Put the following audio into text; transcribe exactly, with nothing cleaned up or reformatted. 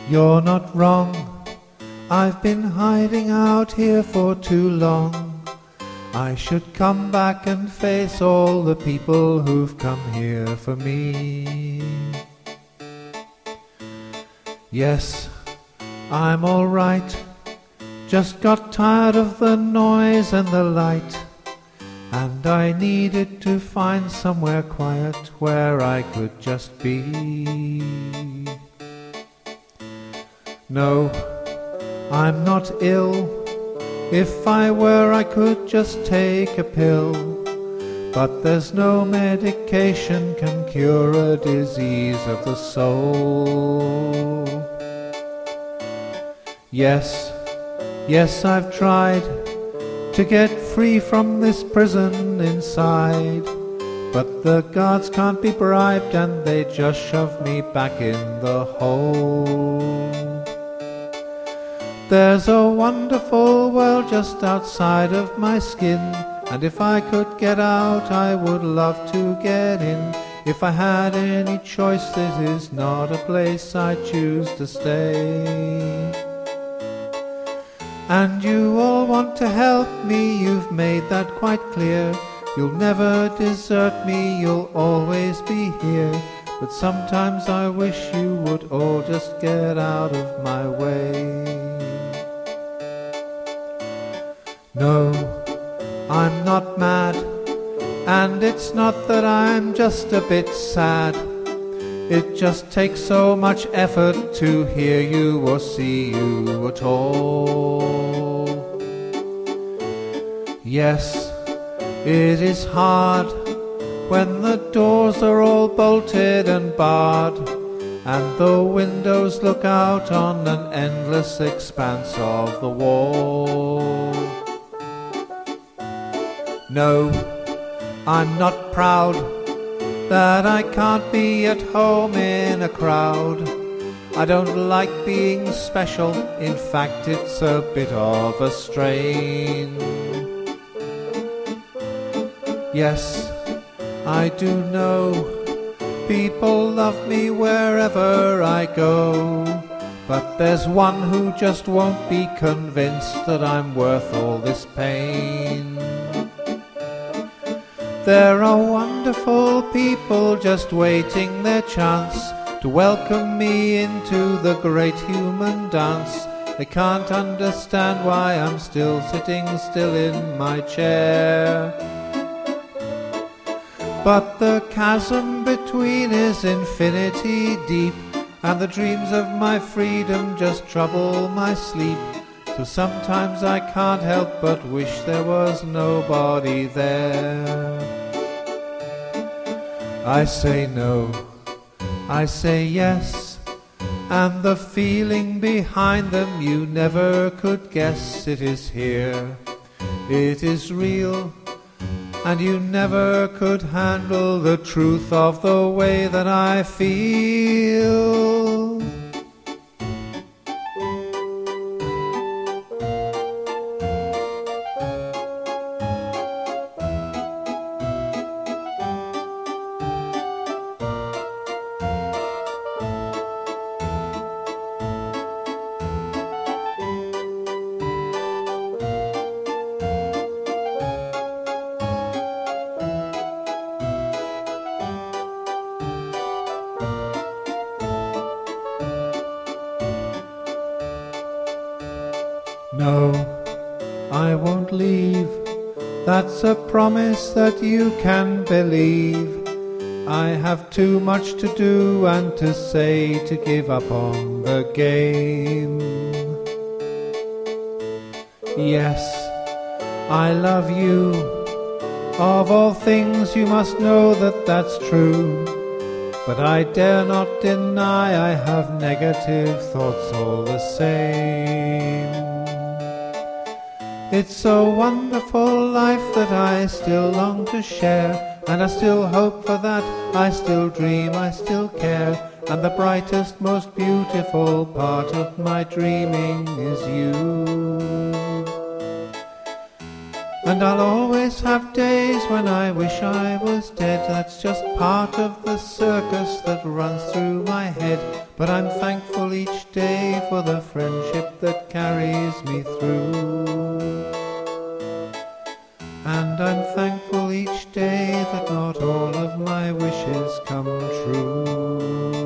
You're not wrong, I've been hiding out here for too long. I should come back and face all the people who've come here for me. Yes, I'm all right, just got tired of the noise and the light, and I needed to find somewhere quiet where I could just be. No, I'm not ill. If I were, I could just take a pill, but there's no medication can cure a disease of the soul. Yes, yes, I've tried to get free from this prison inside, but the guards can't be bribed and they just shove me back in the hole. There's a wonderful world just outside of my skin, and if I could get out, I would love to get in. If I had any choice, this is not a place I choose to stay. And you all want to help me, you've made that quite clear. You'll never desert me, you'll always be here. But sometimes I wish you would all just get out of my way. No, I'm not mad, and it's not that I'm just a bit sad. It just takes so much effort to hear you or see you at all. Yes, it is hard when the doors are all bolted and barred, and the windows look out on an endless expanse of the wall. No, I'm not proud that I can't be at home in a crowd. I don't like being special, in fact it's a bit of a strain. Yes, I do know people love me wherever I go, but there's one who just won't be convinced that I'm worth all this pain. There are wonderful people just waiting their chance to welcome me into the great human dance. They can't understand why I'm still sitting still in my chair. But the chasm between is infinity deep, and the dreams of my freedom just trouble my sleep. So sometimes I can't help but wish there was nobody there. I say no, I say yes, and the feeling behind them you never could guess. It is here, it is real, and you never could handle the truth of the way that I feel. No, I won't leave, that's a promise that you can believe. I have too much to do and to say to give up on the game. Yes, I love you, of all things you must know that that's true. But I dare not deny I have negative thoughts all the same. It's a wonderful life that I still long to share, and I still hope for that, I still dream, I still care, and the brightest, most beautiful part of my dreaming is you. And I'll always have days when I wish I was dead. That's just part of the circus that runs through my head. But I'm thankful each day for the friendship that carries me through. And I'm thankful each day that not all of my wishes come true.